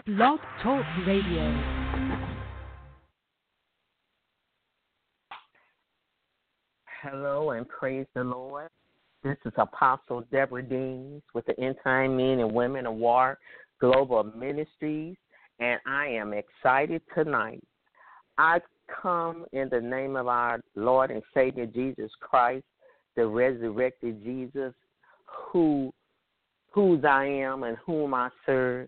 Blog Talk Radio. Hello and praise the Lord. This is Apostle Deborah Deans with the End Time Men and Women of War Global Ministries, and I am excited tonight. I come in the name of our Lord and Savior Jesus Christ, the resurrected Jesus, whose I am and whom I serve,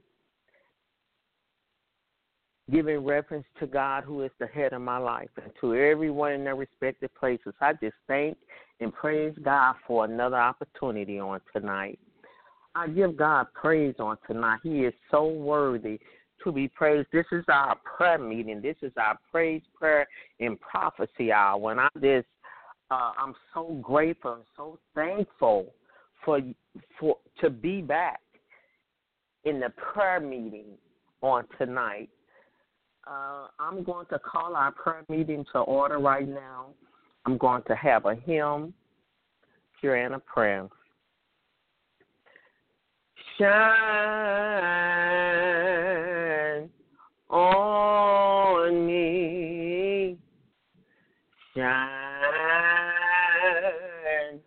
giving reference to God who is the head of my life, and to everyone in their respective places. I just thank and praise God for another opportunity on tonight. I give God praise on tonight. He is so worthy to be praised. This is our prayer meeting. This is our praise, prayer, and prophecy hour. And I'm so grateful and so thankful for to be back in the prayer meeting on tonight. I'm going to call our prayer meeting to order right now. I'm going to have a hymn, prayer, and a prayer. Shine on me, shine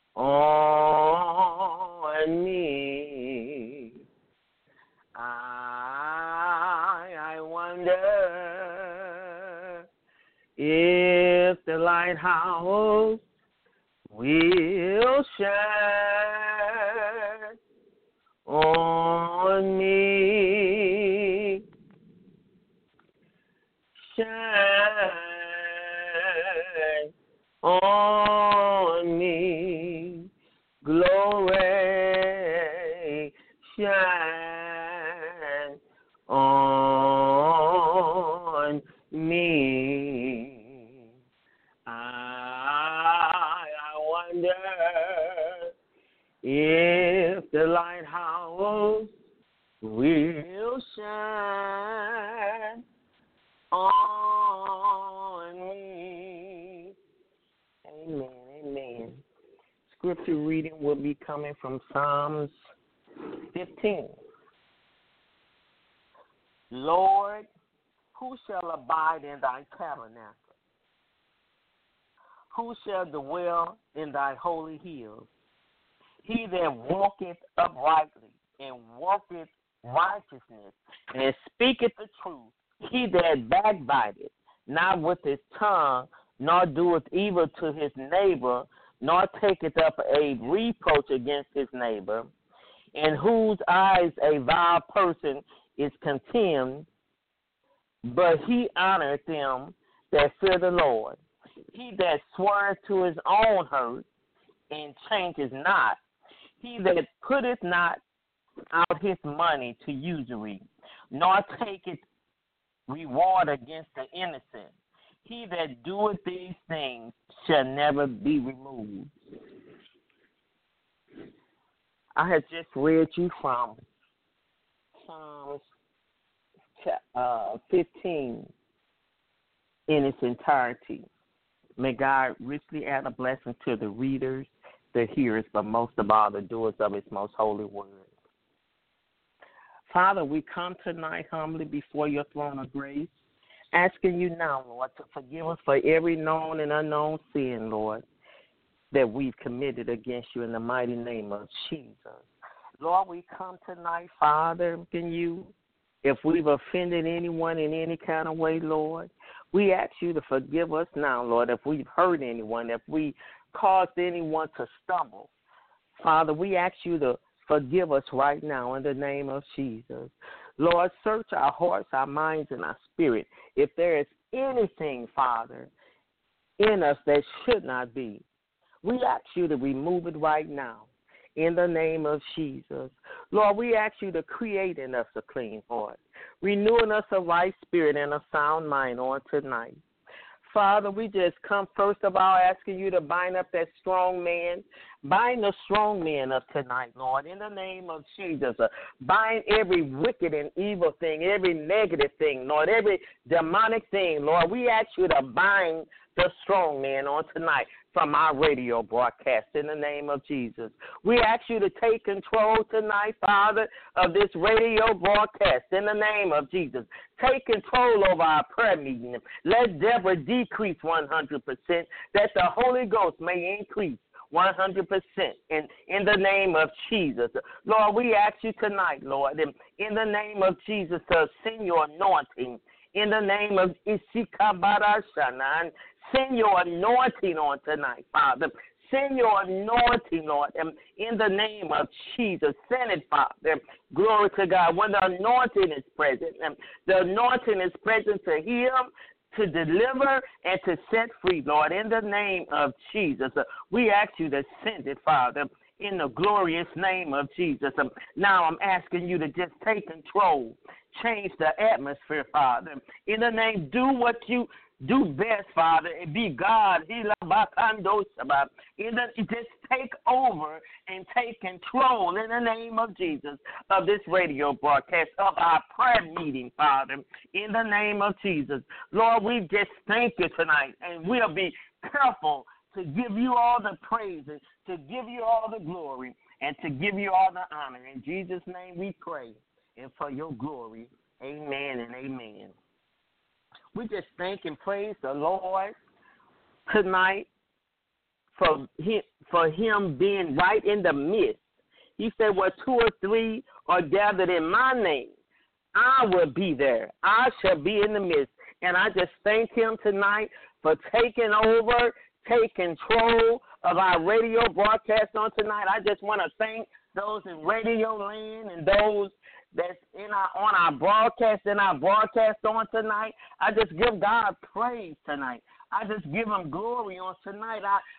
on me. I wonder if the lighthouse will shine on me, shine on me, glory, shine on me. I wonder if the lighthouse will shine on me. Amen, amen. Scripture reading will be coming from Psalms 15. Lord, who shall abide in thy tabernacle? Who shall dwell in thy holy hills? He that walketh uprightly and worketh righteousness and speaketh the truth, he that backbiteth not with his tongue, nor doeth evil to his neighbor, nor taketh up a reproach against his neighbor, in whose eyes a vile person is contemned, but he honoreth them that fear the Lord. He that sweareth to his own hurt and changes not, he that putteth not out his money to usury, nor taketh reward against the innocent, he that doeth these things shall never be removed. I have just read you from Psalms 15 in its entirety. May God richly add a blessing to the readers, the hearers, but most of all, the doers of his most holy word. Father, we come tonight humbly before your throne of grace, asking you now, Lord, to forgive us for every known and unknown sin, Lord, that we've committed against you in the mighty name of Jesus. Lord, we come tonight, Father, asking you, if we've offended anyone in any kind of way, Lord, we ask you to forgive us now, Lord, if we've hurt anyone, if we caused anyone to stumble. Father, we ask you to forgive us right now in the name of Jesus. Lord, search our hearts, our minds, and our spirit. If there is anything, Father, in us that should not be, we ask you to remove it right now in the name of Jesus. Lord, we ask you to create in us a clean heart, renewing us a right spirit and a sound mind on tonight. Father, we just come first of all asking you to bind up that strong man, Bind the strong men of tonight, Lord, in the name of Jesus. Bind every wicked and evil thing, every negative thing, Lord, every demonic thing, Lord. We ask you to bind the strong man on tonight from our radio broadcast in the name of Jesus. We ask you to take control tonight, Father, of this radio broadcast in the name of Jesus. Take control over our prayer meeting. Let Deborah decrease 100%, that the Holy Ghost may increase 100% in the name of Jesus. Lord, we ask you tonight, Lord, in the name of Jesus, to send your anointing. In the name of Isikabarashanan, send your anointing on tonight, Father. Send your anointing, Lord, in the name of Jesus. Send it, Father. Glory to God. When the anointing is present, the anointing is present to heal, to deliver, and to set free, Lord, in the name of Jesus. We ask you to send it, Father, in the glorious name of Jesus. Now I'm asking you to just take control, change the atmosphere, Father. In the name, do what you do best, Father, and be God. Just take over and take control in the name of Jesus of this radio broadcast, of our prayer meeting, Father, in the name of Jesus. Lord, we just thank you tonight, and we'll be careful to give you all the praises, to give you all the glory, and to give you all the honor. In Jesus' name we pray, and for your glory, amen and amen. We just thank and praise the Lord tonight for him being right in the midst. He said, where 2 or 3 are gathered in my name, I will be there. I shall be in the midst. And I just thank him tonight for taking over, take control of our radio broadcast on tonight. I just want to thank those in Radio Land and those that's on our broadcast on tonight. I just give God praise tonight. I just give him glory on tonight.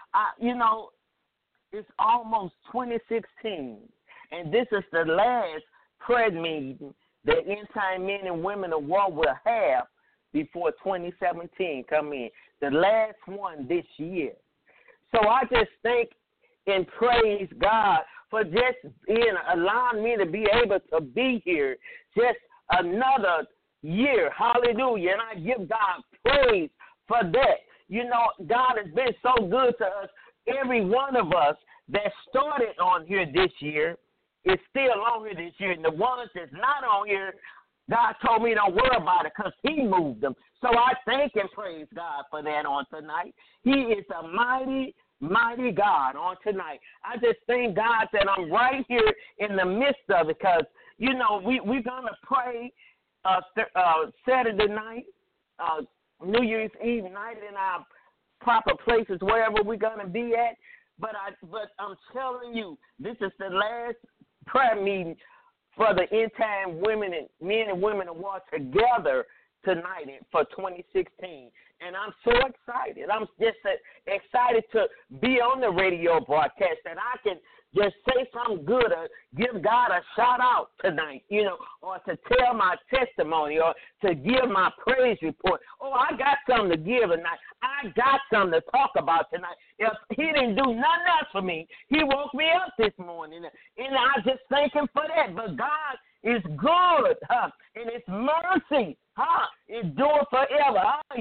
It's almost 2016, and this is the last prayer meeting that End Time Men and Women of War will have before 2017 come in. The last one this year. So I just thank and praise God for just allowing me to be able to be here just another year. Hallelujah. And I give God praise for that. You know, God has been so good to us. Every one of us that started on here this year is still on here this year. And the ones that's not on here, God told me don't worry about it because he moved them. So I thank and praise God for that on tonight. He is a mighty, mighty God on tonight. I just thank God that I'm right here in the midst of it because, you know, we're going to pray Saturday night, New Year's Eve night in our proper places, wherever we're going to be at. But I'm telling you, this is the last prayer meeting for the End Time Women and Men and Women of War together tonight for 2016. And I'm so excited. I'm just excited to be on the radio broadcast that I can just say something good or give God a shout out tonight, you know, or to tell my testimony or to give my praise report. Oh, I got something to give tonight. I got something to talk about tonight. If he didn't do nothing else for me, he woke me up this morning. And I just thank him for that. But God is good, and his mercy, endure forever.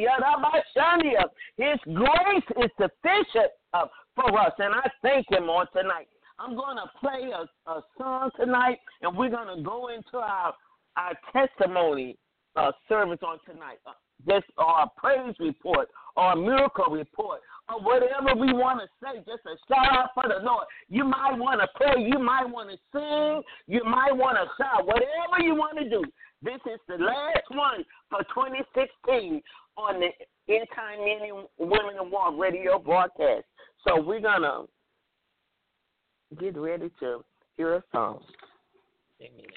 His grace is sufficient for us, and I thank him on tonight. I'm going to play a song tonight, and we're going to go into our testimony service on tonight. Just our praise report or a miracle report or whatever we want to say, just a shout out for the Lord. You might want to pray. You might want to sing. You might want to shout. Whatever you want to do. This is the last one for 2016 on the End Time Men and Women of War radio broadcast. So we're going to get ready to hear a song. Amen.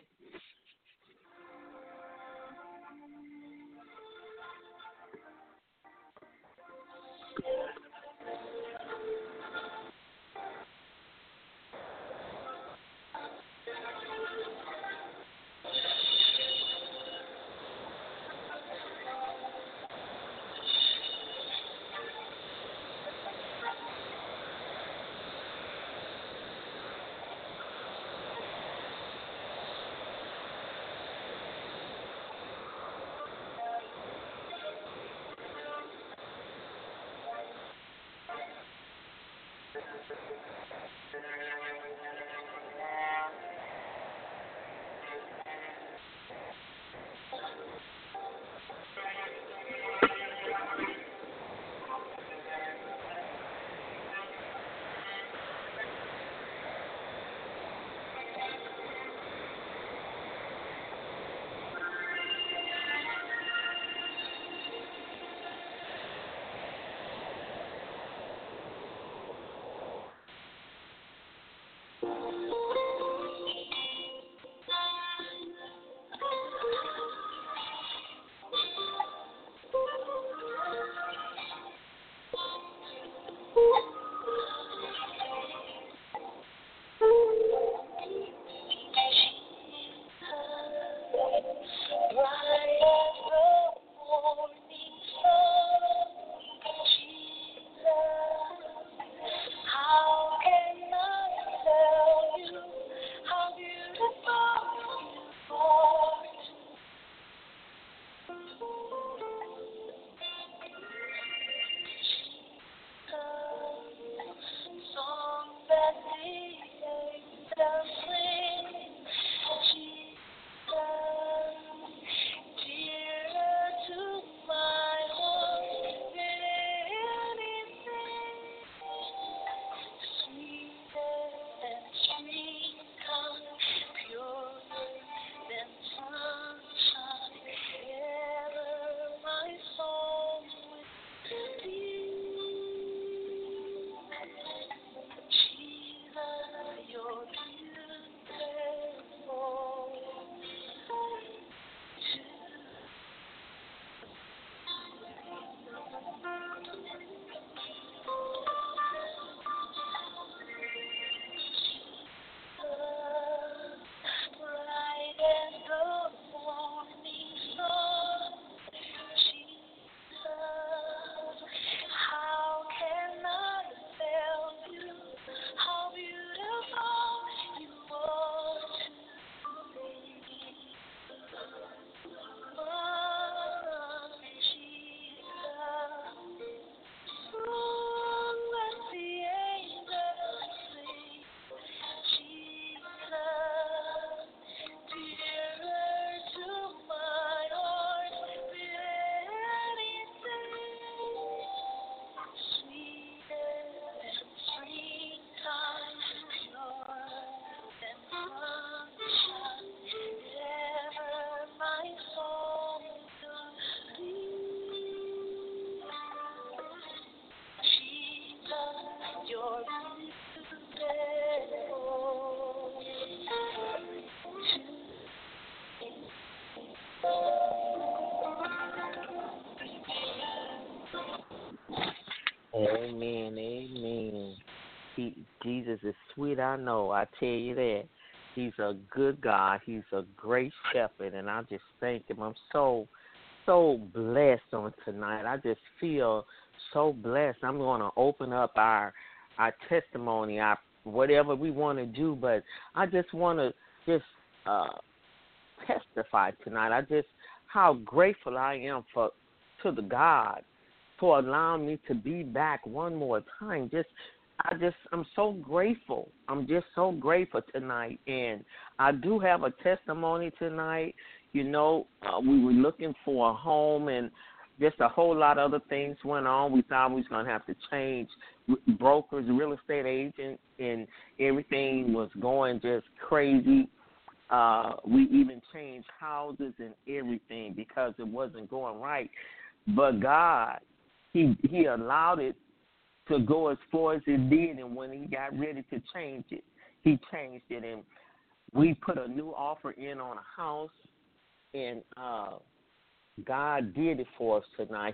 Amen. Amen. Jesus is sweet, I know. I tell you that. He's a good God. He's a great shepherd, and I just thank him. I'm so blessed on tonight. I just feel so blessed. I'm going to open up our testimony, our whatever we want to do, but I just want to just testify tonight. How grateful I am to the God for allowing me to be back one more time. I'm so grateful. I'm just so grateful tonight, and I do have a testimony tonight. You know, we were looking for a home, and just a whole lot of other things went on. We thought we was going to have to change brokers, real estate agents, and everything was going just crazy. We even changed houses and everything because it wasn't going right. But God, He allowed it to go as far as it did, and when He got ready to change it, He changed it, and we put a new offer in on a house, and God did it for us tonight.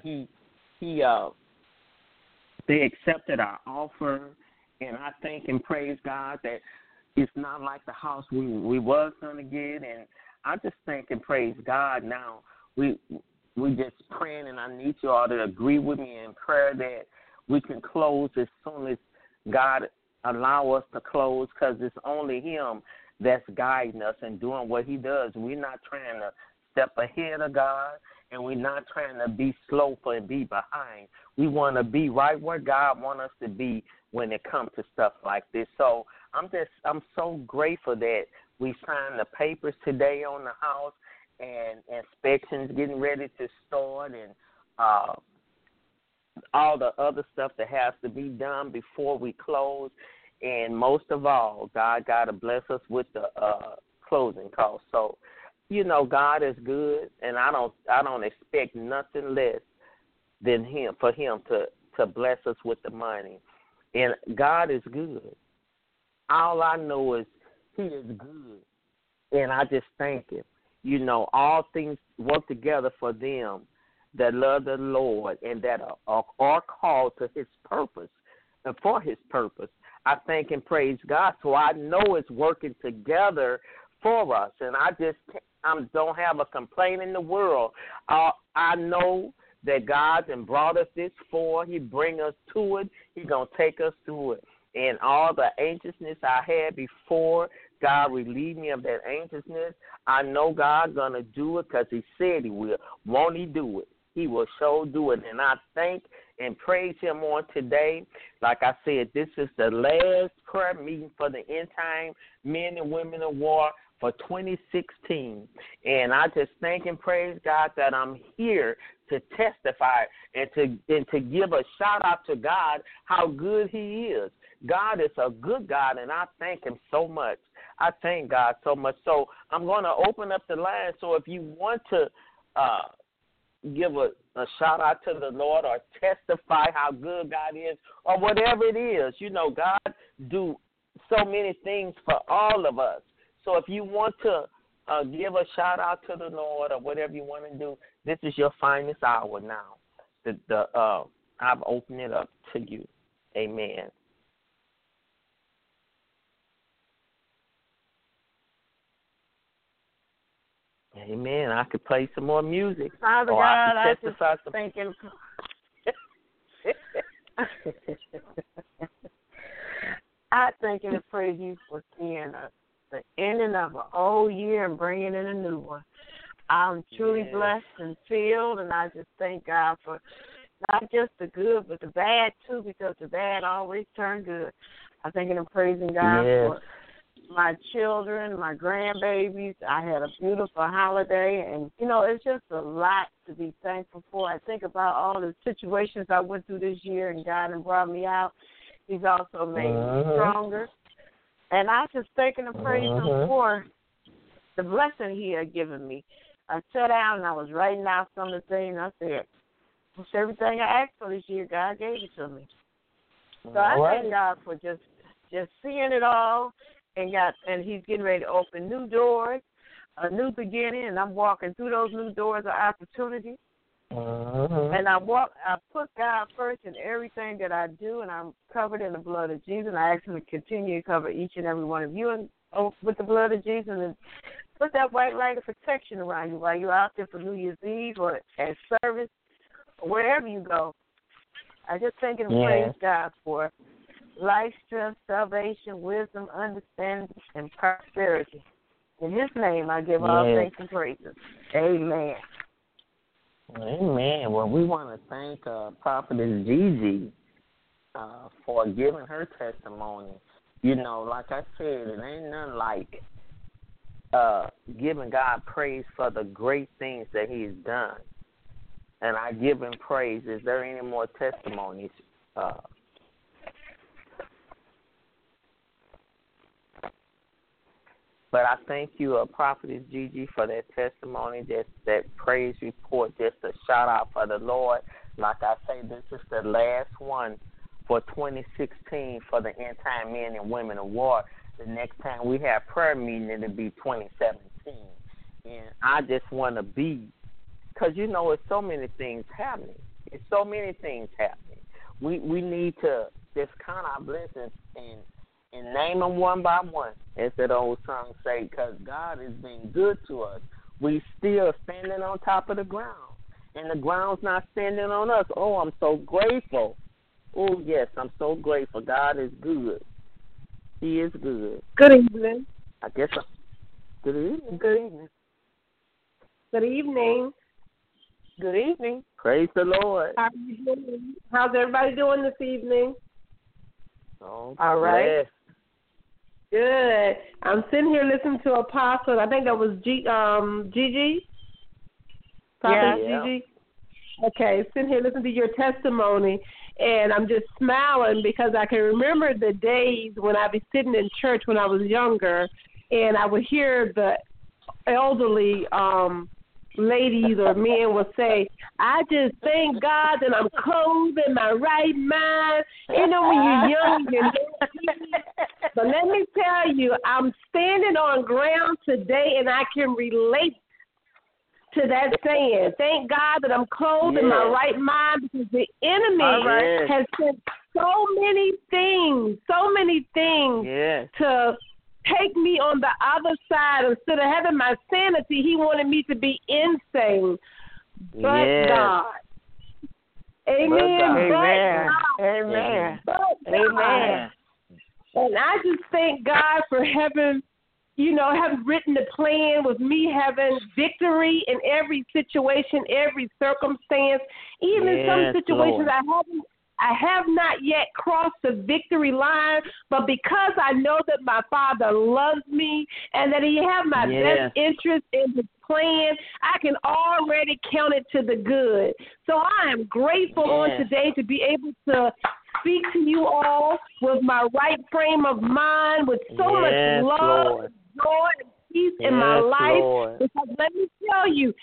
They accepted our offer, and I thank and praise God that it's not like the house we was going to get, and I just thank and praise God now. We just praying, and I need you all to agree with me in prayer that we can close as soon as God allow us to close, because it's only Him that's guiding us and doing what He does. We're not trying to step ahead of God, and we're not trying to be slow and be behind. We want to be right where God wants us to be when it comes to stuff like this. So I'm so grateful that we signed the papers today on the house, and inspections getting ready to start, and all the other stuff that has to be done before we close. And most of all, God got to bless us with the closing costs. So, God is good, and I don't expect nothing less than for him to bless us with the money. And God is good. All I know is he is good, and I just thank him. All things work together for them that love the Lord and that are called to his purpose and for his purpose. I thank and praise God, so I know it's working together for us, and I don't have a complaint in the world. I know that God has brought us this far. He bring us to it. He's going to take us through it. And all the anxiousness I had before, God relieved me of that anxiousness. I know God's going to do it because he said he will. Won't he do it? He will sure do it. And I thank and praise him on today. Like I said, this is the last prayer meeting for the End Time Men and Women of War for 2016. And I just thank and praise God that I'm here to testify and to give a shout out to God how good he is. God is a good God, and I thank him so much. I thank God so much. So I'm going to open up the line. So if you want to give a shout out to the Lord or testify how good God is or whatever it is, God do so many things for all of us. So if you want to give a shout out to the Lord or whatever you want to do, this is your finest hour now. I've opened it up to you. Amen. Amen. I could play some more music. Father God, I just thinking. I thank and praise you for seeing the ending of an old year and bringing in a new one. I'm truly blessed and filled, and I just thank God for not just the good, but the bad too, because the bad always turn good. I thank and praising God for my children, my grandbabies. I had a beautiful holiday, and, it's just a lot to be thankful for. I think about all the situations I went through this year, and God has brought me out. He's also made me stronger. And I just thank and praise him for the blessing he had given me. I sat down, and I was writing out some of the things. I said, everything I asked for this year, God gave it to me. So I thank God for just seeing it all. And he's getting ready to open new doors, a new beginning, and I'm walking through those new doors of opportunity. And I put God first in everything that I do, and I'm covered in the blood of Jesus. And I ask him to continue to cover each and every one of you with the blood of Jesus, and put that white light of protection around you while you're out there for New Year's Eve or at service or wherever you go. I just thank and praise God for life, strength, salvation, wisdom, understanding, and prosperity. In his name, I give all thanks and praises. Amen. Amen. Well, we want to thank Prophetess Gigi for giving her testimony. Like I said, it ain't nothing like giving God praise for the great things that he's done. And I give him praise. Is there any more testimonies? But I thank you, Prophetess Gigi, for that testimony, just that praise report, just a shout-out for the Lord. Like I say, this is the last one for 2016 for the End Time Men and Women Award. The next time we have prayer meeting, it'll be 2017. And I just want to be, because, it's so many things happening. It's so many things happening. We need to just count our blessings and name them one by one, as that old song say, because God has been good to us. We still standing on top of the ground, and the ground's not standing on us. Oh, I'm so grateful. Oh, yes, I'm so grateful. God is good. He is good. Good evening. I guess. Good evening. Good evening. Good evening. Good evening. Praise the Lord. How are you doing? How's everybody doing this evening? Oh, All right. Good. I'm sitting here listening to Apostle. I think that was Gigi. Prophet Gigi. Okay, sitting here listening to your testimony, and I'm just smiling because I can remember the days when I'd be sitting in church when I was younger, and I would hear the elderly ladies or men will say, I just thank God that I'm clothed in my right mind. You know, when you're young, you know. But let me tell you, I'm standing on ground today, and I can relate to that saying. Thank God that I'm clothed in my right mind, because the enemy has sent so many things to take me on the other side. Instead of having my sanity, he wanted me to be insane. But God. Amen. Amen. Amen. And I just thank God for having written the plan with me having victory in every situation, every circumstance, even some situations Lord. I have not yet crossed the victory line, but because I know that my Father loves me and that he has my best interest in his plan, I can already count it to the good. So I am grateful on today to be able to speak to you all with my right frame of mind, with so much love, Lord. joy, and peace in my life. Lord. Because let me tell you,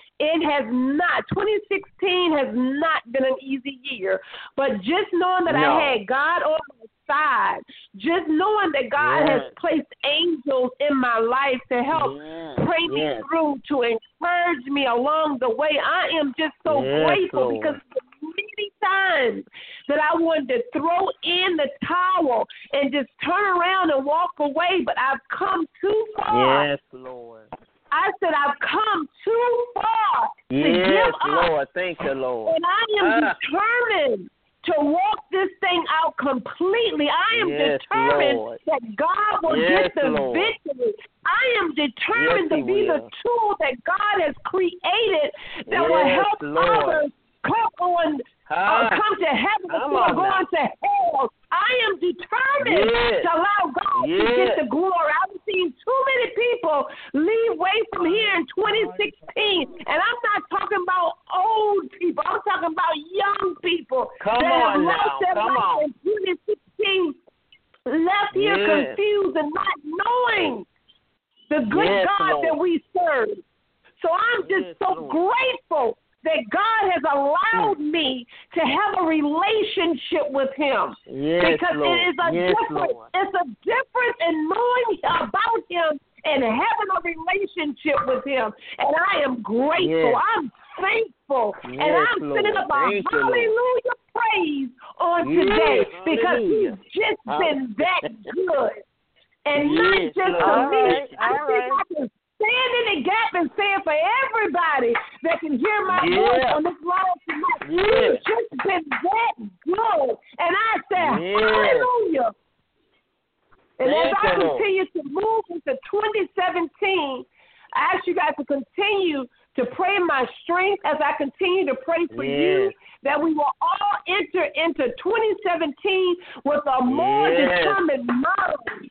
2016 has not been an easy year. But just knowing that I had God on my side, just knowing that God has placed angels in my life to help pray me through, to encourage me along the way, I am just so grateful, Lord. because many times that I wanted to throw in the towel and just turn around and walk away, but I've come too far. Yes, Lord. I said I've come too far to give up. Lord. Thank you, Lord. And I am determined to walk this thing out completely. I am determined Lord. that God will get the victory. I am determined to be the tool that God has created that will help others come to heaven before going to hell. I am determined to allow God to get the glory. I've seen too many people leave away from here in 2016, and I'm not talking about old people. I'm talking about young people that have lost their life in 2016, left here confused and not knowing the good God that we serve. So I'm just so grateful that God has allowed me to have a relationship with him. Because it is a difference. It's a difference in knowing about him and having a relationship with him. And I am grateful. I'm thankful. And I'm sending up a hallelujah praise on today, because he's just been that good. And not just for me. I think I can stand in the gap and say it for everybody that can hear my voice on this line tonight. He's just been that good. And I say, hallelujah. And as I continue to move into 2017, I ask you guys to continue to pray my strength as I continue to pray for you, that we will all enter into 2017 with a more determined mind.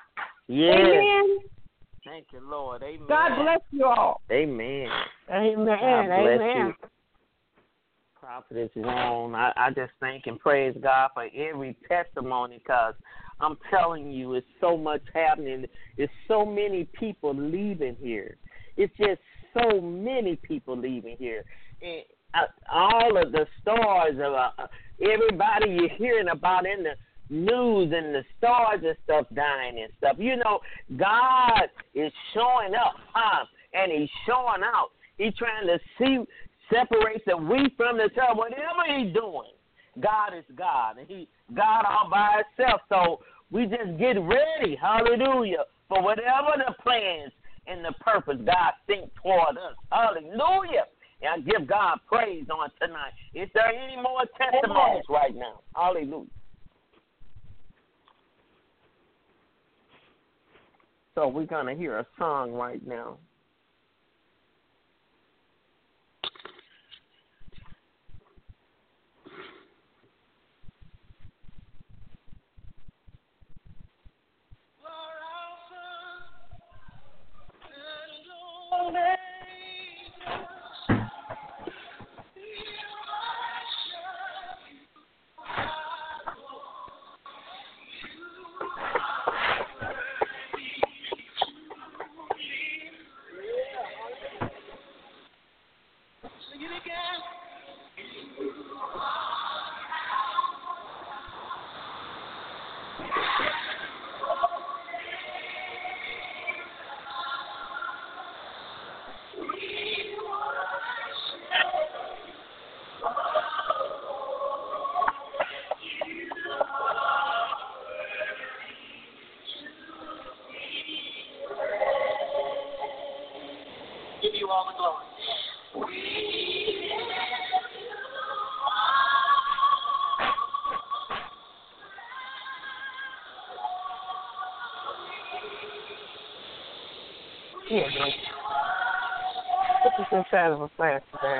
Amen. Thank you, Lord. Amen. God bless you all. Amen. Amen. God bless Amen. you. Prophetess Ron, I just thank and praise God for every testimony, because I'm telling you, it's so much happening. It's so many people leaving here. It's just so many people leaving here. And all of the stars of everybody you're hearing about in the news and the stars and stuff dying and stuff. You know, God is showing up, and he's showing out. He's trying to separate the wheat from the chaff. Whatever he's doing, God is God, and he God all by himself. So we just get ready, hallelujah, for whatever the plans and the purpose God thinks toward us. Hallelujah. And I give God praise on tonight. Is there any more testimonies right now? Hallelujah. So we're going to hear a song right now. Give you all the glory. Yeah, man. Put this inside of a plastic bag.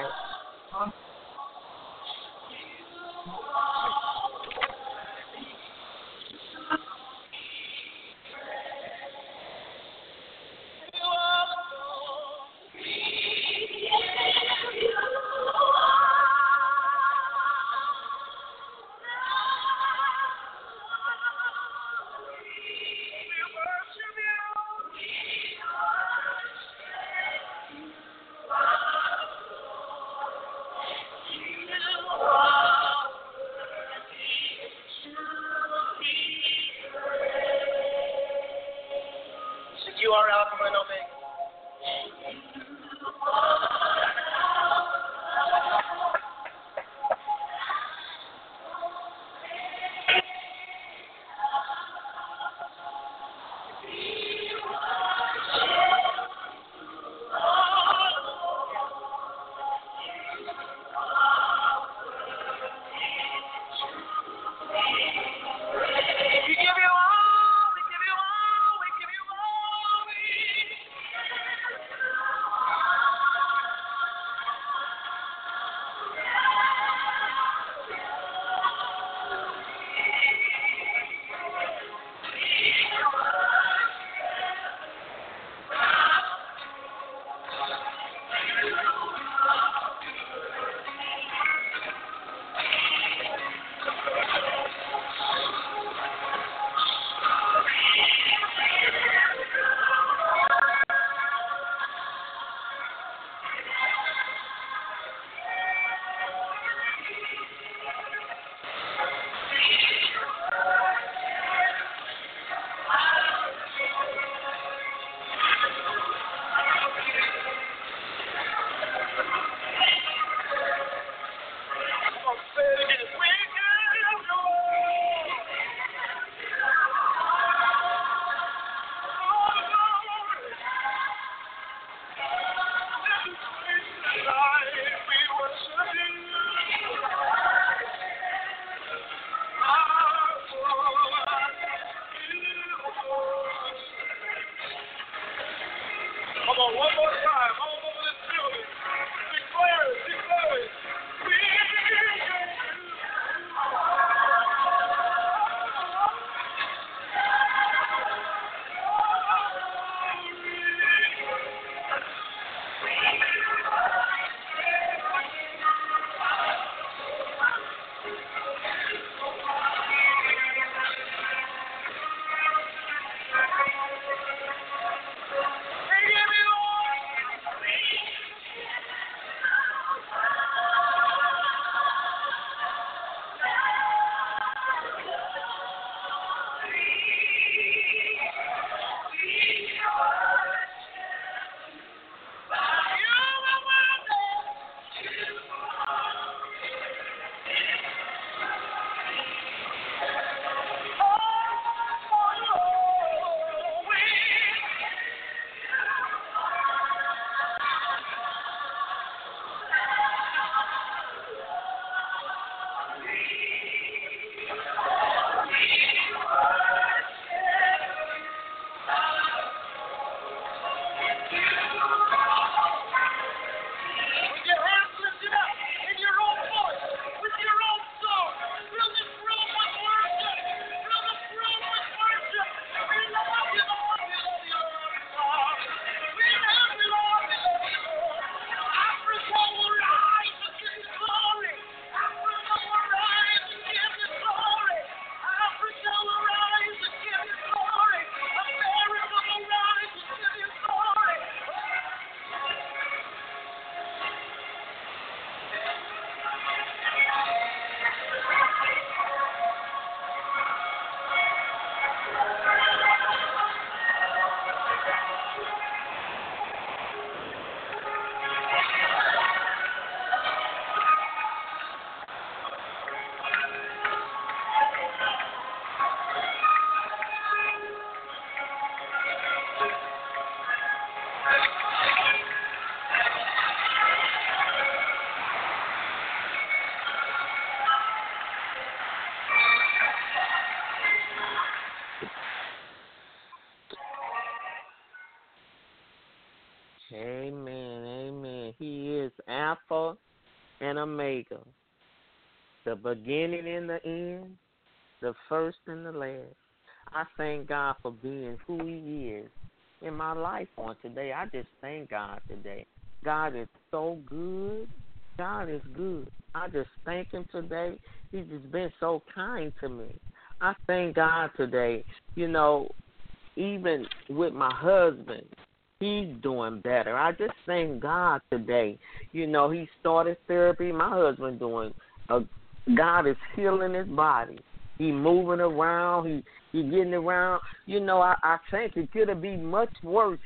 Alpha and Omega, the beginning and the end, the first and the last. I thank God for being who He is in my life on today. I just thank God today. God is so good. God is good. I just thank Him today. He's just been so kind to me. I thank God today. You know, even with my husband, he's doing better. I just thank God today. You know, he started therapy. My husband God is healing his body. He moving around. He getting around. You know, I think it could have been much worse.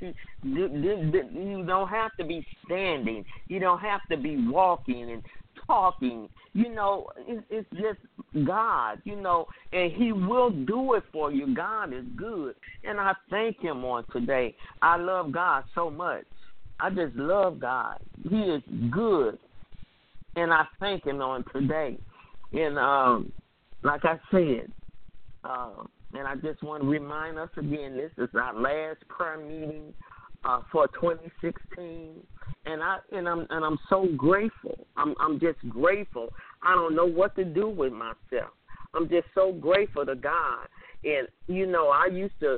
You don't have to be standing. You don't have to be walking and talking. You know, it's just God, you know, and He will do it for you. God is good, and I thank Him on today. I love God so much. I just love God. He is good, and I thank Him on today. And like I said, and I just want to remind us again, this is our last prayer meeting for 2016, and I'm so grateful. I'm just grateful. I don't know what to do with myself. I'm just so grateful to God. And you know, I used to,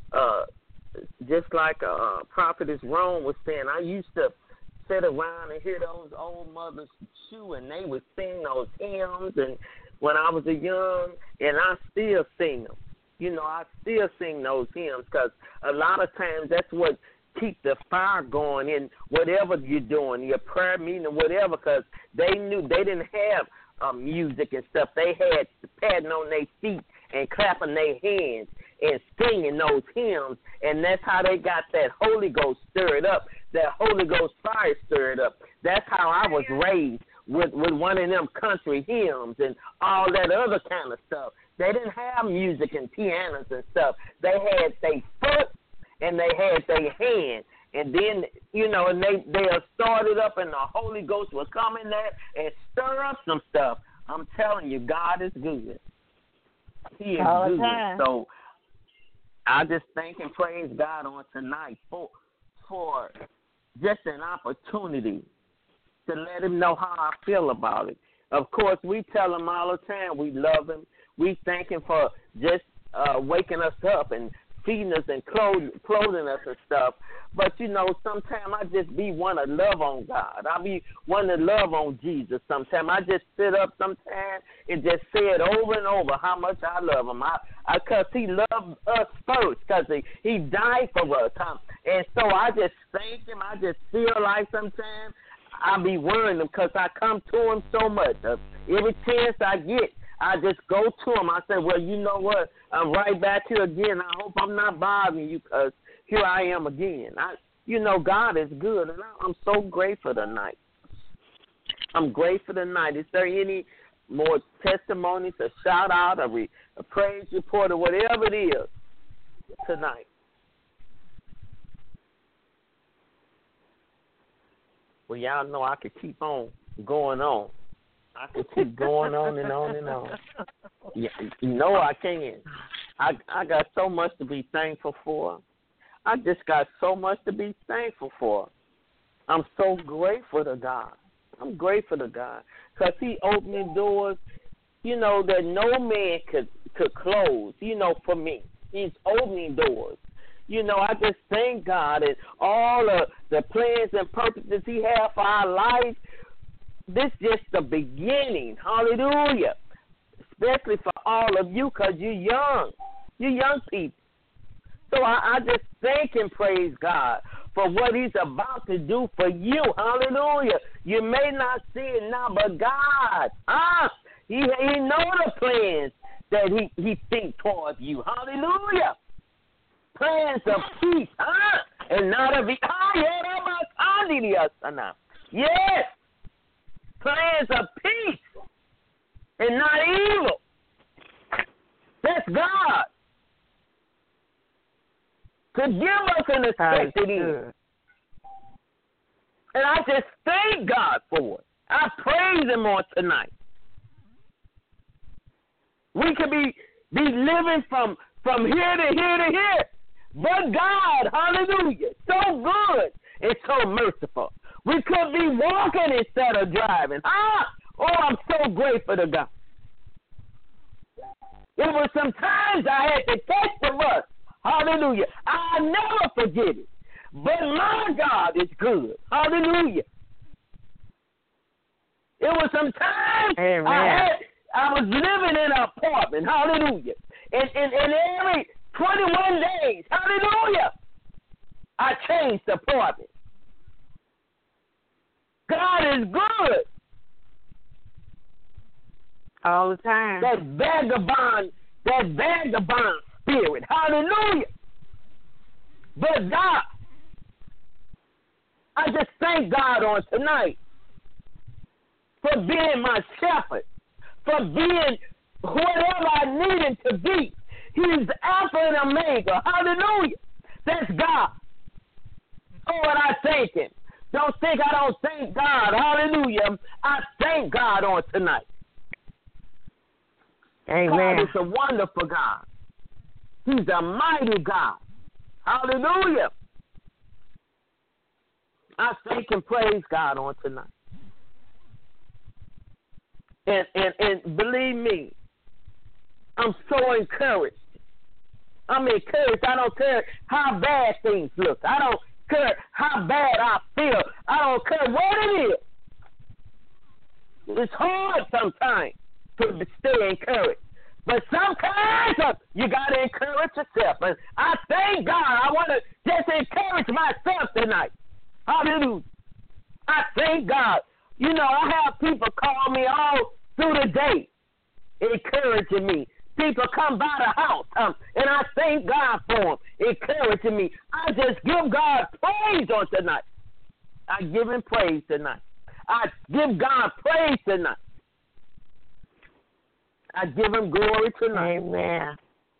just like Prophetess Rome was saying, I used to sit around and hear those old mothers chew, and they would sing those hymns. And when I was a young, and I still sing them. You know, I still sing those hymns because a lot of times that's what keep the fire going in whatever you're doing, your prayer meeting or whatever, because they knew they didn't have music and stuff. They had padding on their feet and clapping their hands and singing those hymns, and that's how they got that Holy Ghost stirred up, that Holy Ghost fire stirred up. That's how I was raised, with one of them country hymns and all that other kind of stuff. They didn't have music and pianos and stuff. They had their foot and they had their hand. And then, you know, and they started up and the Holy Ghost was coming there and stir up some stuff. I'm telling you, God is good. He is good. So I just thank and praise God on tonight for just an opportunity to let Him know how I feel about it. Of course, we tell Him all the time we love Him. We thank Him for just waking us up and feeding us and clothing us and stuff. But, you know, sometimes I just be want to love on God. I be want to love on Jesus sometimes. I just sit up sometimes and just say it over and over how much I love Him. Because He loved us first, because he died for us. And so I just thank Him. I just feel like sometimes I be worrying Him because I come to Him so much. Every chance I get, I just go to Him. I say, well, you know what? I'm right back here again. I hope I'm not bothering you because here I am again. You know, God is good, and I'm so grateful tonight. I'm grateful tonight. Is there any more testimonies, a shout-out, a praise report, or whatever it is tonight? Well, y'all know I could keep on going on. I could keep going on and on and on. Yeah, you know I can. I got so much to be thankful for. I just got so much to be thankful for. I'm so grateful to God. I'm grateful to God because He opening doors, you know, that no man could close, you know, for me. He's opening doors. You know, I just thank God and all of the plans and purposes He has for our life. This is just the beginning. Hallelujah. Especially for all of you because you're young. You're young people. So I just thank and praise God for what He's about to do for you. Hallelujah. You may not see it now, but God, He knows the plans that He thinks towards you. Hallelujah. Plans of peace, and not of evil. Yes. Plans of peace and not evil. That's God. To give us an expected end. And I just thank God for it. I praise Him on tonight. We could be living from here to here to here. But God, hallelujah, so good and so merciful. We could be walking instead of driving. Oh, I'm so grateful to God. There were some times I had to catch the bus. Hallelujah. I'll never forget it. But my God is good. Hallelujah. It was some times I was living in an apartment. Hallelujah. And every 21 days, hallelujah, I changed the apartment. God is good. All the time. That vagabond spirit. Hallelujah. But God, I just thank God on tonight for being my shepherd, for being whatever I need him to be. He's Alpha and Omega. Hallelujah. That's God. Oh, and I thank him. Don't think I don't thank God. Hallelujah. I thank God on tonight. Amen. God is a wonderful God. He's a mighty God. Hallelujah. I thank and praise God on tonight. And believe me, I'm so encouraged. I'm encouraged. I don't care how bad things look. I don't care how bad I feel. I don't care what it is. It's hard sometimes to stay encouraged. But sometimes you got to encourage yourself. And I thank God. I want to just encourage myself tonight. Hallelujah. I thank God. You know, I have people call me all through the day, encouraging me. People come by the house, and I thank God for them, encouraging me. I just give God praise on tonight. I give him praise tonight. I give God praise tonight. I give him glory tonight. Amen.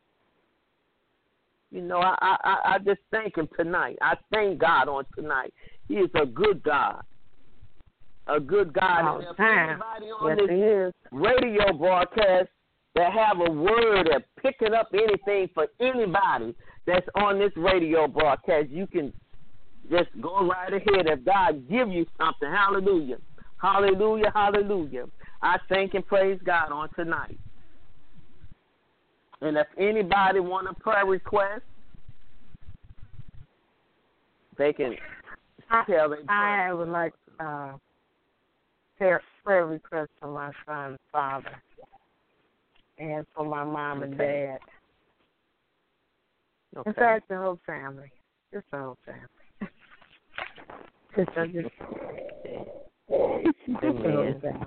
You know, I just thank him tonight. I thank God on tonight. He is a good God. A good God. All the time. Anybody on this radio broadcast that have a word or picking up anything for anybody that's on this radio broadcast, you can just go right ahead. If God give you something, hallelujah. Hallelujah, hallelujah. I thank and praise God on tonight. And if anybody want a prayer request, they can tell their prayer. I would like prayer request for my son's father and for my mom and dad. Okay. In fact, the whole family. Just the whole family. Amen.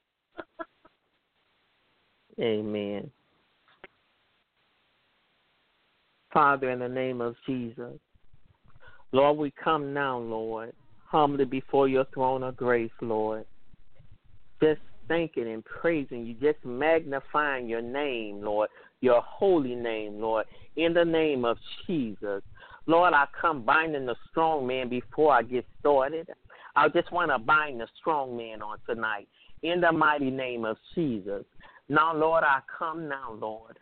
Amen. Father, in the name of Jesus, Lord, we come now, Lord, humbly before your throne of grace, Lord, just thanking and praising you, just magnifying your name, Lord, your holy name, Lord, in the name of Jesus. Lord, I come binding the strong man before I get started. I just want to bind the strong man on tonight in the mighty name of Jesus. Now, Lord, I come now, Lord,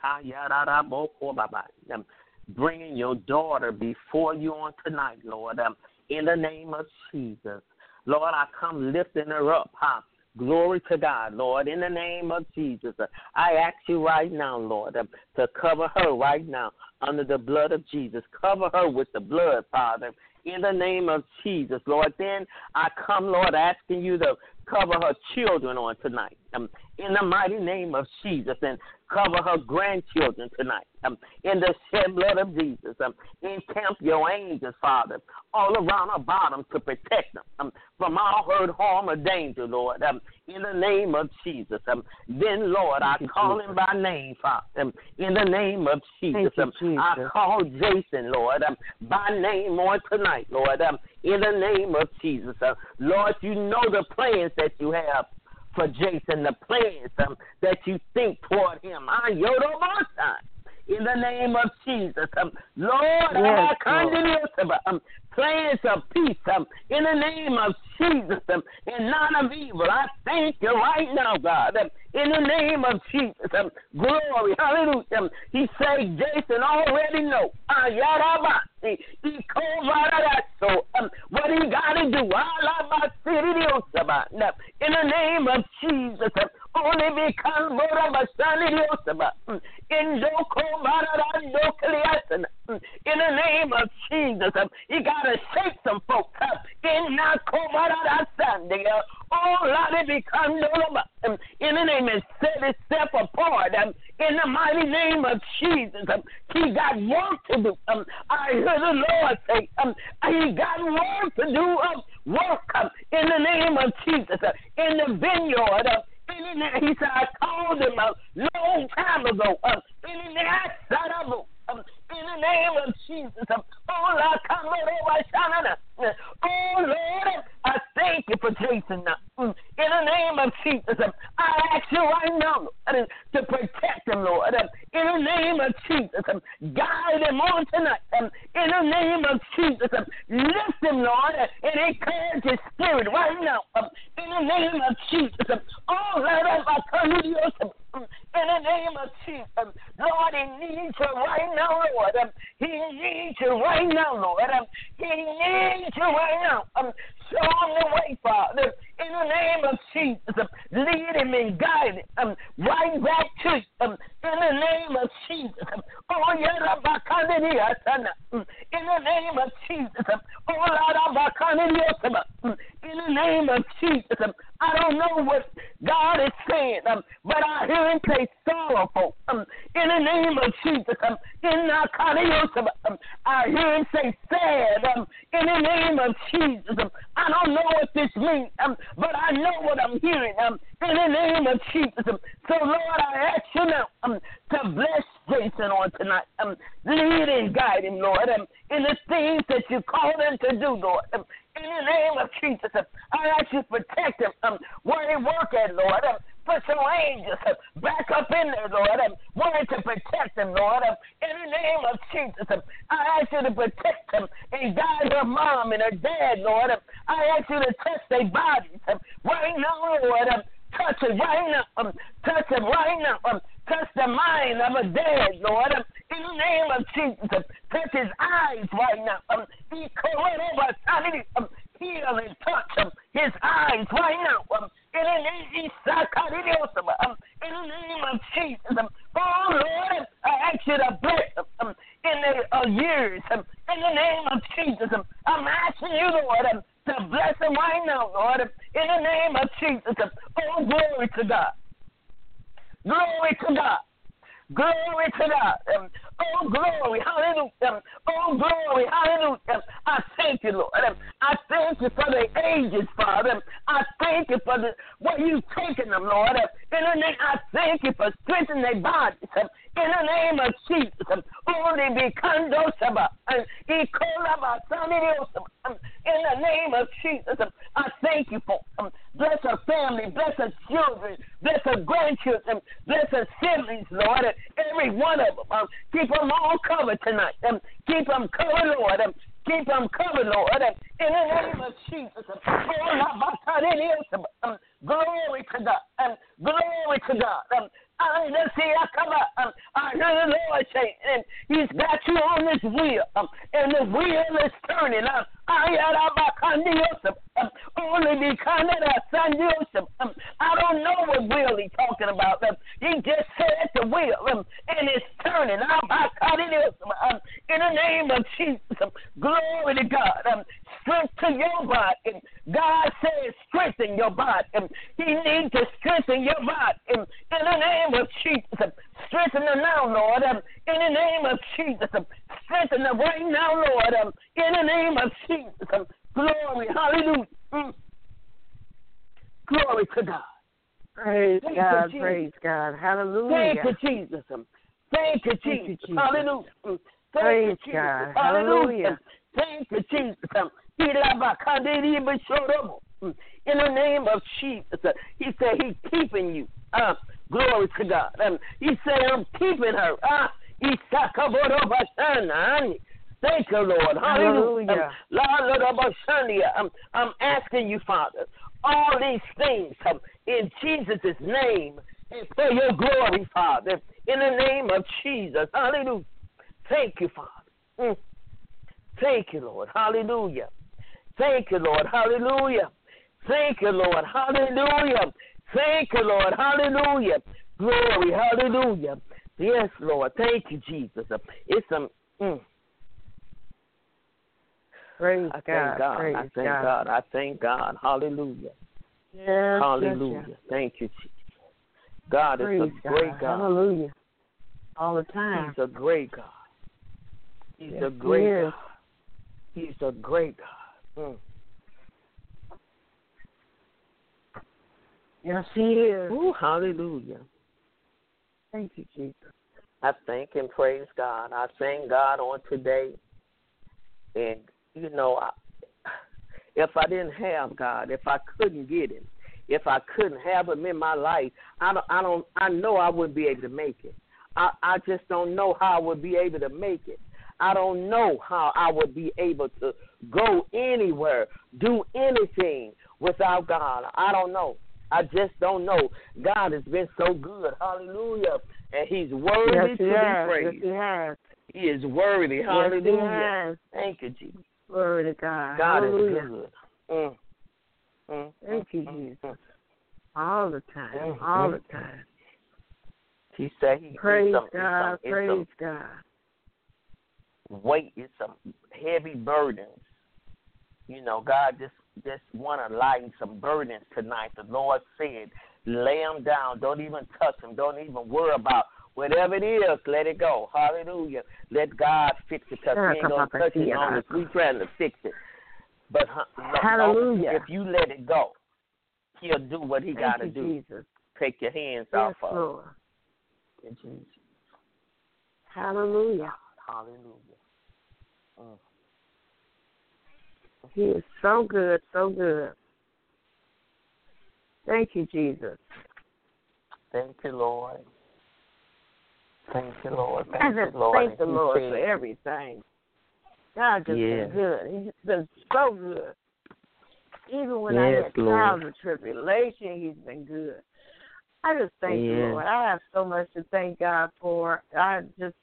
bringing your daughter before you on tonight, Lord, in the name of Jesus. Lord, I come lifting her up, Glory to God, Lord, in the name of Jesus. I ask you right now, Lord, to cover her right now under the blood of Jesus. Cover her with the blood, Father, in the name of Jesus, Lord. Then I come, Lord, asking you to cover her children on tonight, in the mighty name of Jesus, and cover her grandchildren tonight, in the shed blood of Jesus. Encamp your angels, Father, all around her bottom to protect them from all hurt, harm, or danger, Lord, in the name of Jesus. Then, Lord, I call him by name, Father, in the name of Jesus. I call Jason, Lord, by name on tonight, Lord, in the name of Jesus. Lord, you know the plans that you have for Jason, the plans that you think toward him. in the name of Jesus. Lord, Yes, plans of peace in the name of Jesus and none of evil. I thank you right now, God, in the name of Jesus. Glory, hallelujah. He said, Jason already know. What he got to do. In the name of Jesus. Only because in the name of Jesus, you got to shake some folks up. In the name and set itself apart. In the mighty name of Jesus, he got work to do. I heard the Lord say, he got work to do. Work in the name of Jesus in the vineyard. He said, I called him a long time ago. In the name of Jesus. Oh, Lord, I thank you for Jason now. In the name of Jesus, I ask you right now to protect him, Lord. In the name of Jesus, guide him on tonight. In the name of Jesus, lift him, Lord, and encourage his spirit right now. In the name of Jesus, oh, Lord, I come to you. In the name of Jesus, Lord, he needs you right now, Lord. He needs you right now, Lord. He needs you right now. Show him the way, Father. In the name of Jesus, lead him and guide him right back to you. In the name of Jesus. Oh, yeah, in the name of Jesus. Oh, Lord, in the name of Jesus. I don't know what God is saying, but I hear him say sorrowful. In the name of Jesus. I hear him say sad. In the name of Jesus. I don't know what this means, but I know what I'm hearing. In the name of Jesus. So, Lord, I ask you now to bless Jason on tonight. Lead and guide him, Lord, in the things that you call him to do, Lord. In the name of Jesus, I ask you to protect him where he work at, Lord. Put some angels back up in there, Lord. Wanting to protect him, Lord. In the name of Jesus, I ask you to protect him and guide her mom and her dad, Lord. I ask you to touch their bodies right now, Lord. Touch it right now. Touch it right now. Touch the mind of a dad, Lord. In the name of Jesus, touch his eyes right now. Heal and touch his eyes right now. In the name of Jesus. Oh, Lord, I ask you to bless them in their years. In the name of Jesus, I'm asking you, Lord, to bless them right now, Lord. In the name of Jesus. Oh, glory to God. Glory to God. Glory to God. Oh, glory. Hallelujah. Oh, glory. Hallelujah. I thank you, Lord. I thank you for the ages, Father. I thank you for what you've taken them, Lord. In the name, I thank you for strengthening their bodies. In the name of Jesus. Only be Kandosaba. In the name of Jesus. I thank you for bless her family, bless her children, bless her grandchildren, bless her siblings, Lord. Every one of them. Keep them all covered tonight. Keep them covered, Lord. Keep them covered, Lord. In the name of Jesus. Glory to God. Glory to God. I heard the Lord say, and he's got you on this wheel, and the wheel is turning. Only because of that Son Joseph. I don't know what wheel he's talking about. He just said the wheel, and it's turning. In the name of Jesus, glory to God. Strength to your body. God says strengthen your body. He needs to strengthen your body. In the name of Jesus, strengthen them now, Lord. In the name of Jesus, strengthen them right now, Lord. In the name of Jesus, glory, hallelujah. Glory to God. Praise God, praise God, hallelujah. Thank you, Jesus. Thank you, Jesus. Hallelujah. Praise God, hallelujah. Thank you, Jesus. In the name of Jesus, he said he's keeping you. Glory to God. He said, I'm keeping her. Thank you, Lord. Hallelujah. I'm asking you, Father, all these things in Jesus' name and for your glory, Father, in the name of Jesus. Hallelujah. Thank you, Father. Thank you, Lord. Hallelujah. Thank you, Lord. Hallelujah. Thank you, Lord. Hallelujah. Thank you, Lord. Hallelujah. Glory. Hallelujah. Yes, Lord. Thank you, Jesus. It's some. Praise I thank God. Praise I thank God. I thank God. Hallelujah. Yes, Hallelujah. Yes. Thank you, Jesus. God is Praise a great God. Hallelujah. All the time. He's a great God. He's a great God. He's a great God. Yes, he is. Ooh, hallelujah. Thank you, Jesus. I thank and praise God. I thank God on today. And, you know, if I didn't have God, if I couldn't get him, if I couldn't have him in my life, I know I wouldn't be able to make it. I just don't know how I would be able to make it. I don't know how I would be able to go anywhere, do anything without God. I don't know. I just don't know. God has been so good. Hallelujah. And he's worthy to be praised. Yes, he has. He is worthy. Hallelujah. Yes, he has. Thank you, Jesus. Glory to God. God Hallelujah. is good. Thank you, Jesus. All the time. All the time. He said he praise God. Praise God. Weight is some heavy burdens. You know, God just want to lighten some burdens tonight. The Lord said, lay them down. Don't even touch them. Don't even worry about whatever it is. Let it go. Hallelujah. Let God fix it because he ain't going to touch it as long as we trying to fix it. But hallelujah. If you let it go, he'll do what he got to do. Jesus. Take your hands off of Lord. it. Jesus. Hallelujah. Hallelujah. He is so good, so good. Thank you, Jesus. Thank you, Lord. Thank you, Lord. Thank the Lord for everything. God just been good. He's been so good. Even when I had trials and tribulation, he's been good. I just thank the Lord. I have so much to thank God for. I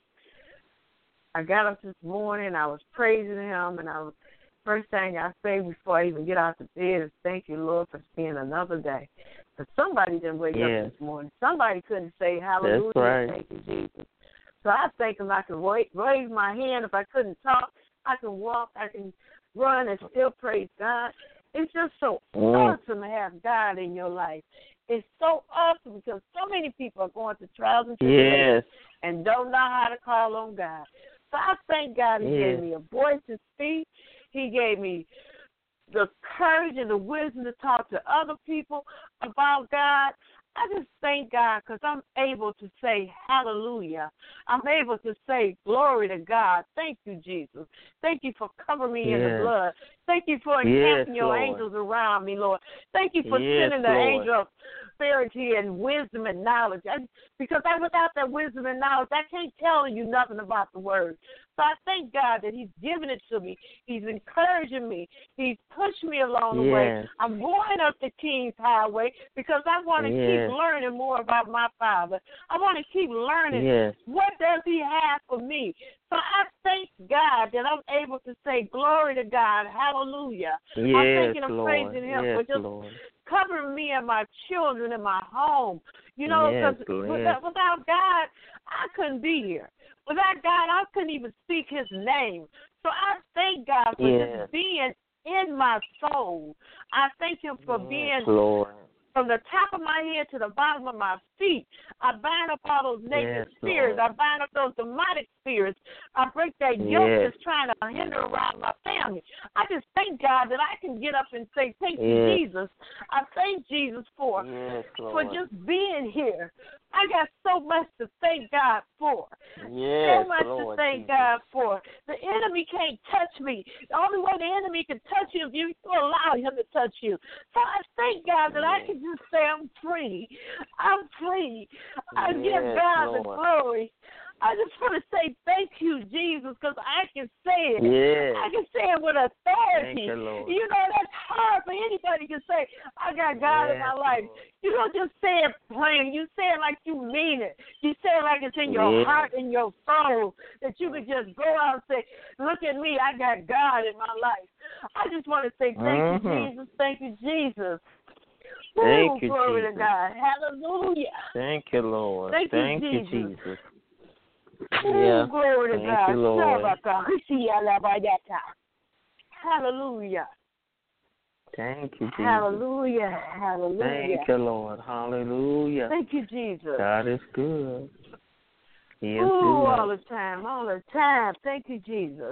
got up this morning, I was praising him, and first thing I say before I even get out of bed is thank you, Lord, for seeing another day. Because somebody didn't wake up this morning. Somebody couldn't say hallelujah. That's right. Thank you, Jesus. So I thank him. I can raise my hand. If I couldn't talk, I can walk, I can run and still praise God. It's just so awesome to have God in your life. It's so awesome because so many people are going through trials and tribulations and don't know how to call on God. So I thank God he gave me a voice to speak. He gave me the courage and the wisdom to talk to other people about God. I just thank God because I'm able to say hallelujah. I'm able to say glory to God. Thank you, Jesus. Thank you for covering me in the blood. Thank you for encamping your angels around me, Lord. Thank you for sending the angel of prosperity and wisdom and knowledge. Because without that wisdom and knowledge, I can't tell you nothing about the word. So I thank God that he's giving it to me. He's encouraging me. He's pushed me along the way. I'm going up the King's Highway because I want to keep learning more about my Father. I want to keep learning what does he have for me. So I thank God that I'm able to say glory to God. Hallelujah. I'm thanking and praising him for just covering me and my children and my home. You know, because without God, I couldn't be here. Without God, I couldn't even speak his name. So I thank God for just being in my soul. I thank him for being from the top of my head to the bottom of my feet. I bind up all those negative spirits. I bind up those demonic spirits. I break that yoke that's trying to hinder around my family. I just thank God that I can get up and say, thank you, Jesus. I thank Jesus for just being here. I got so much to thank God for. So much to thank God for. The enemy can't touch me. The only way the enemy can touch you is if you allow him to touch you. So I thank God that I can just say I'm free. I'm free. I give God the glory. I just want to say thank you, Jesus, because I can say it. Yeah. I can say it with authority. Thank you, Lord. You know, that's hard for anybody to say, I got God in my life. Lord. You don't just say it plain. You say it like you mean it. You say it like it's in your heart and your soul, that you could just go out and say, look at me, I got God in my life. I just want to say thank you, Jesus. Thank you, Jesus. Thank you, glory Jesus. to God. Hallelujah. Thank you, Lord. Thank you, Jesus. Yeah. Glory to Thank God. you, Lord. Hallelujah. Thank you, Jesus. Hallelujah. Hallelujah. Thank you, Lord. Hallelujah. Thank you, Jesus. God is good. He is Ooh, good. all the time, all the time. Thank you, Jesus.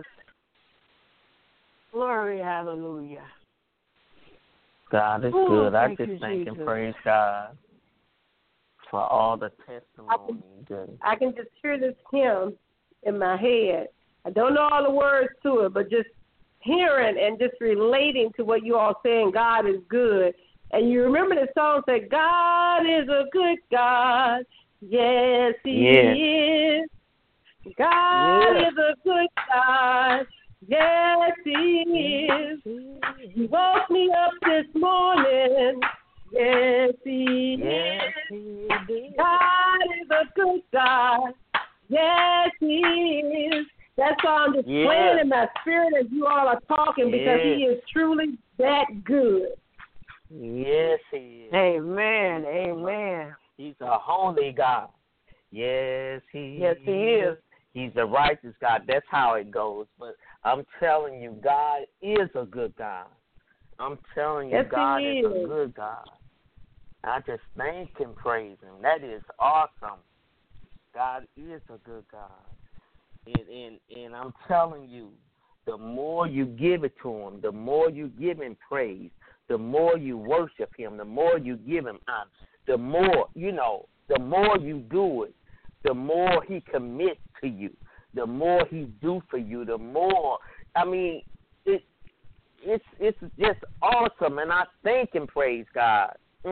Glory, hallelujah. God is good. I just thank and praise God for all the testimonies. I can just hear this hymn in my head. I don't know all the words to it, but just hearing and just relating to what you all saying, God is good. And you remember the song said, God is a good God. Yes, He is. God is a good God. Yes, He is. He woke me up this morning. Yes, He is. God is a good God. Yes, He is. That song just playing in my spirit as you all are talking because He is truly that good. Yes, He is. Amen. Amen. He's a holy God. Yes, He is. Yes, He is. He's a righteous God. That's how it goes. But I'm telling you, God is a good God. I'm telling you, God is a good God. I just thank and praise Him. That is awesome. God is a good God. And I'm telling you, the more you give it to Him, the more you give Him praise, the more you worship Him, the more you give Him honor, the more, the more you do it, the more He commits to you, the more He do for you, the more, it's just awesome, and I thank and praise God.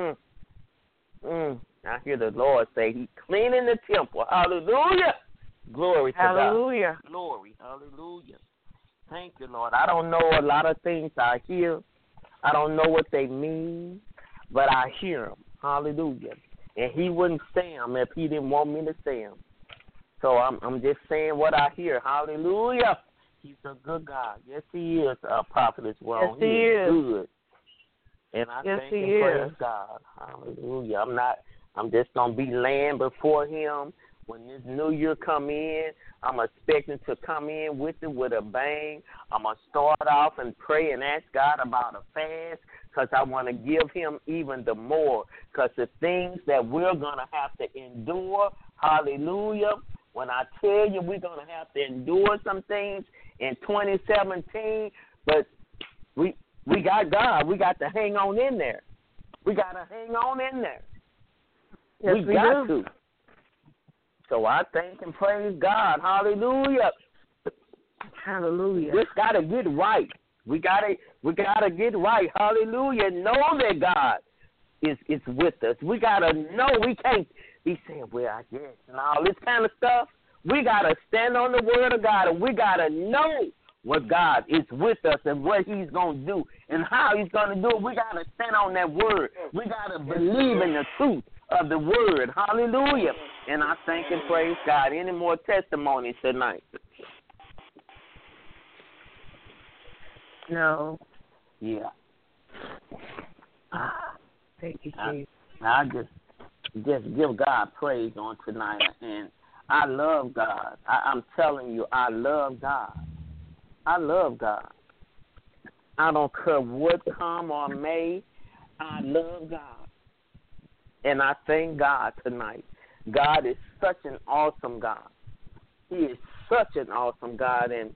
I hear the Lord say He's cleaning the temple. Hallelujah. Glory to God. Hallelujah. Glory. Hallelujah. Thank you, Lord. I don't know a lot of things I hear. I don't know what they mean, but I hear them. Hallelujah. And He wouldn't say them if He didn't want me to say them. So I'm just saying what I hear. Hallelujah. He's a good God. Yes, He is, Prophetess Ron. Yes, He is good. And I thank and praise God. Hallelujah. I'm just going to be laying before Him. When this new year come in, I'm expecting to come in with it with a bang. I'm going to start off and pray and ask God about a fast because I want to give Him even the more. Because the things that we're going to have to endure, hallelujah, when I tell you we're going to have to endure some things in 2017, but we got God. We got to hang on in there. We got to hang on in there. Yes, we got to. So I thank and praise God. Hallelujah. Hallelujah. This got to get right. We gotta get right. Hallelujah. Know that God is with us. We gotta know. We can't be saying, well, I guess, and all this kind of stuff. We gotta stand on the word of God, and we gotta know what God is with us and what He's gonna do and how He's gonna do it. We gotta stand on that word. We gotta believe in the truth of the word. Hallelujah. And I thank and praise God. Any more testimonies tonight? No. Yeah. Thank you, Jesus. I just give God praise on tonight. And I love God. I'm telling you, I love God. I love God. I don't care what come or may. I love God. And I thank God tonight. God is such an awesome God. He is such an awesome God, and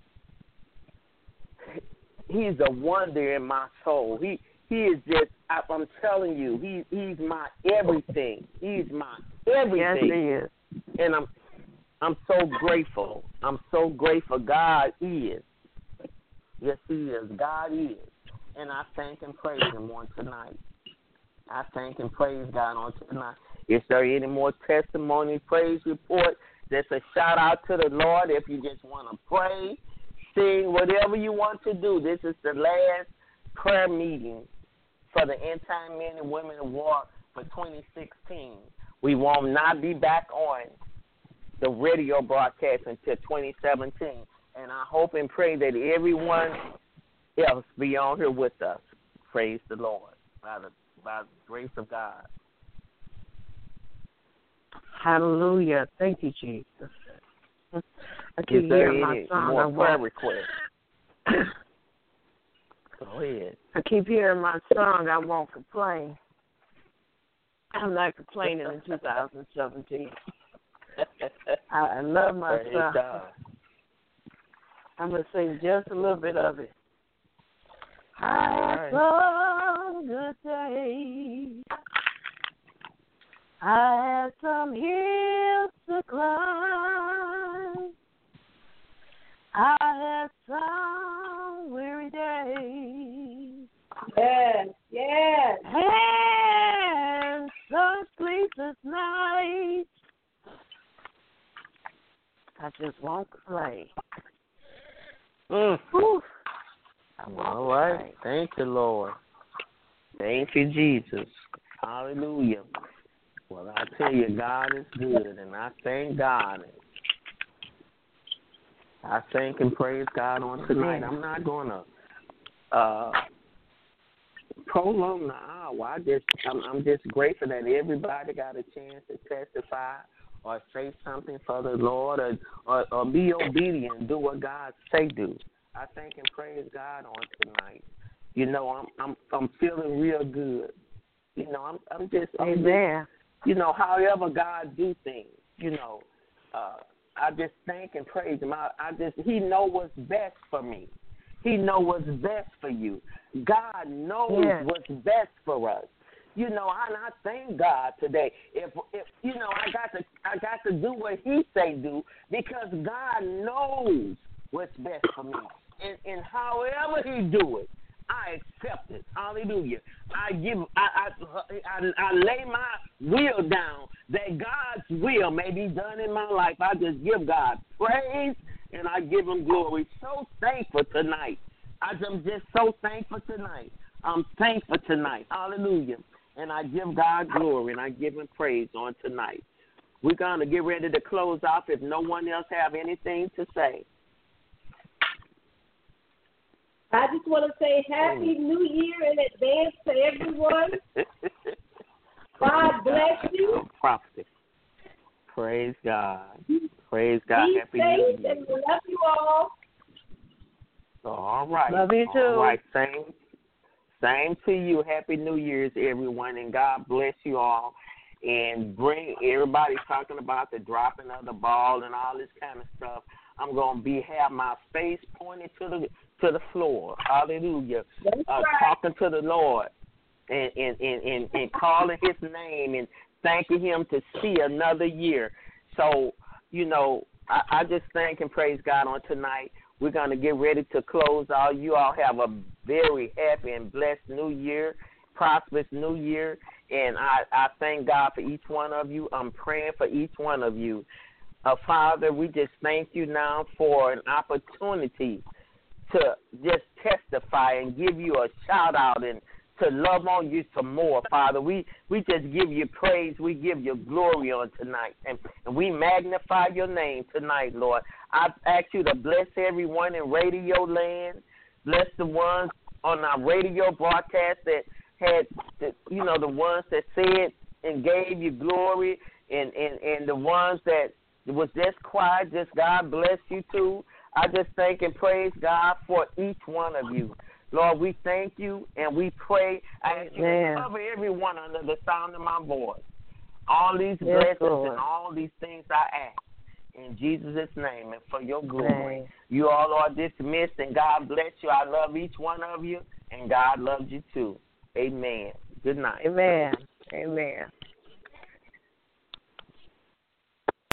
He's a wonder in my soul. He is just, I'm telling you, He's my everything. He's my everything. Yes, He is. And I'm so grateful. I'm so grateful. God is. Yes, He is. God is. And I thank and praise Him on tonight. I thank and praise God on tonight. Is there any more testimony, praise report? just a shout-out to the Lord. If you just want to pray, sing, whatever you want to do, this is the last prayer meeting for the End Time Men and Women of War for 2016. We will not be back on the radio broadcast until 2017. And I hope and pray that everyone else be on here with us. Praise the Lord by the grace of God. Hallelujah. Thank you, Jesus. I keep hearing my song. More prayer requests? Go ahead. I keep hearing my song. I won't complain. I'm not complaining in 2017. I love my song. I'm going to sing just a little bit of it. I had some good days. I had some hills to climb. I had some weary days. Yes, yes. And some sleepless nights. I just won't complain. All right. Thank you, Lord. Thank you, Jesus. Hallelujah. Well, I tell you, God is good, and I thank God. I thank and praise God on tonight. I'm not going to prolong the hour. I'm just grateful that everybody got a chance to testify or say something for the Lord or be obedient and do what God say do. I thank and praise God on tonight. You know, I'm feeling real good. You know, I'm just you know, however God do things, you know, I just thank and praise him. He know what's best for me. He know what's best for you. God knows what's best for us. You know, and I thank God today. If you know, I got to do what he say do, because God knows what's best for me. And however he do it, I accept it. Hallelujah. I lay my will down that God's will may be done in my life. I just give God praise and I give him glory. So thankful tonight. I'm just so thankful tonight. I'm thankful tonight. Hallelujah. And I give God glory and I give him praise on tonight. We're going to get ready to close off if no one else have anything to say. I just want to say Happy New Year in advance to everyone. God bless you. Prophet. Praise God. Praise God. Be Happy safe New Year. And we love you all. All right. Love you too. All right. Same to you. Happy New Year's, everyone, and God bless you all. And bring everybody talking about the dropping of the ball and all this kind of stuff. I'm gonna have my face pointed to the floor. Hallelujah. Talking to the Lord and calling his name and thanking him to see another year. So, you know, I just thank and praise God on tonight. We're going to get ready to close out. You all have a very happy and blessed new year, prosperous new year. And I thank God for each one of you. I'm praying for each one of you. Father, we just thank you now for an opportunity to just testify and give you a shout-out and to love on you some more, Father. We just give you praise. We give you glory on tonight. And we magnify your name tonight, Lord. I ask you to bless everyone in Radio Land. Bless the ones on our radio broadcast that had, the ones that said and gave you glory and the ones that was just quiet. Just God bless you too. I just thank and praise God for each one of you. Lord, we thank you and we pray. I ask you to cover everyone under the sound of my voice. All these blessings and all these things I ask in Jesus' name and for your glory. You all are dismissed and God bless you. I love each one of you and God loves you too. Amen. Good night. Amen. Amen.